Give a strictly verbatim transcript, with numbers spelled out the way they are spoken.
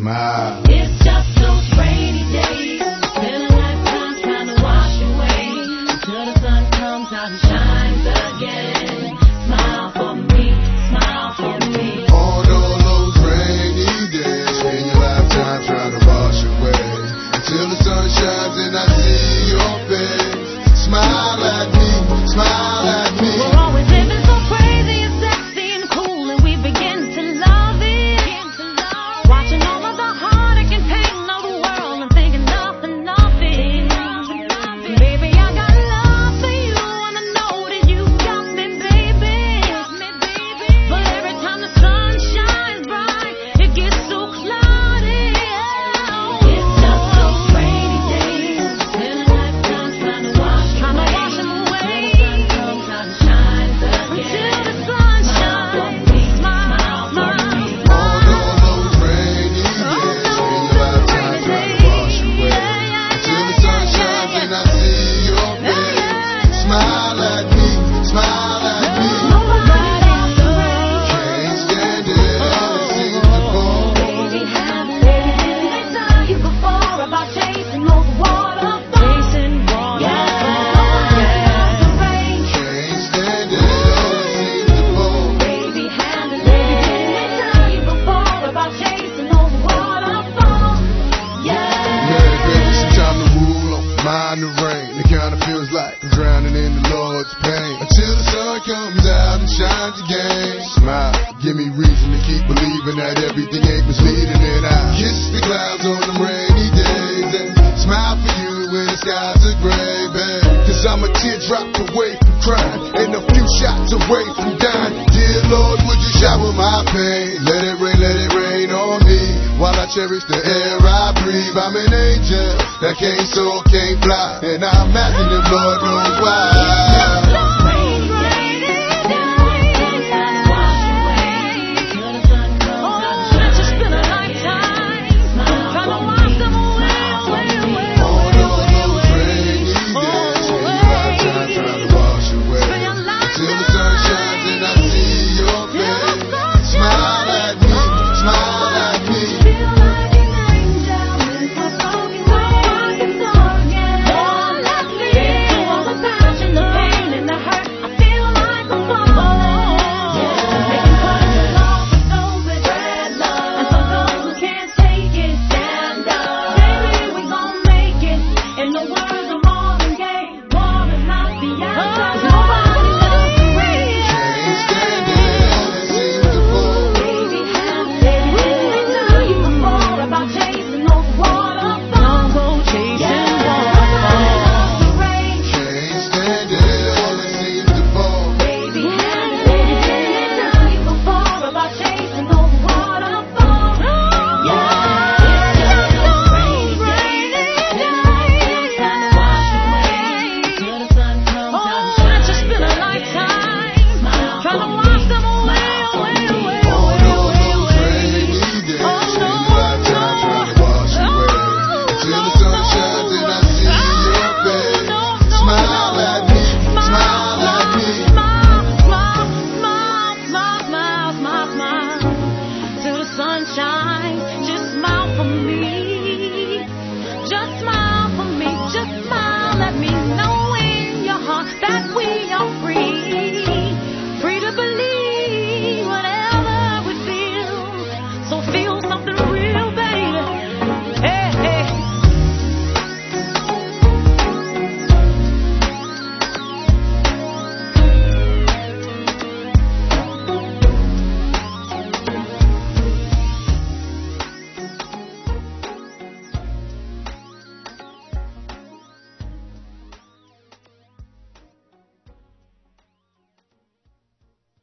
smile. It's just those rainy days, feeling like time trying to wash away, until the sun comes out and shines again. Smile for me, smile for me. On all those rainy days, spend your lifetime trying to wash away, until the sun shines and I see your face. Smile at me, smile at me. We're always living so crazy and sexy and cool, and we begin to love it. Watching all of the heartache and pain of the world and thinking nothing of it. Baby, I got love for you, and I know that you got me, baby. But every time the sun shines bright, it gets so cloudy. It's just those rainy days, feeling like time trying to wash trying to wash them away, until the sun shines again. Until the sun shines, smile, smile, On all those rainy days, spend your lifetime trying to wash away, until the sun shines and I see your face. Smile at me, smile at me. Can't stand it, it seems to fall. Baby, haven't they tell you before about chasing those waterfalls? Chasing waterfalls. Can't stand it, it seems to fall. Baby, haven't they tell you before about chasing those waterfalls? Yeah. Mary, baby, some time to rule on mind the rain. It kinda feels like I'm drowning in the Lord's pain, until the sun comes out and shines again. Smile, give me reason to keep believing that everything ain't misleading, and I kiss the clouds on them rainy days and smile for you when the skies are gray, babe. Cause I'm a teardrop away from crying and a few shots away from dying. Dear Lord, would you shower my pain? Let it rain, let it rain on me, while I cherish the air I breathe. I'm an angel that can't soar, can't fly, and I'm asking if Lord knows why. In the world.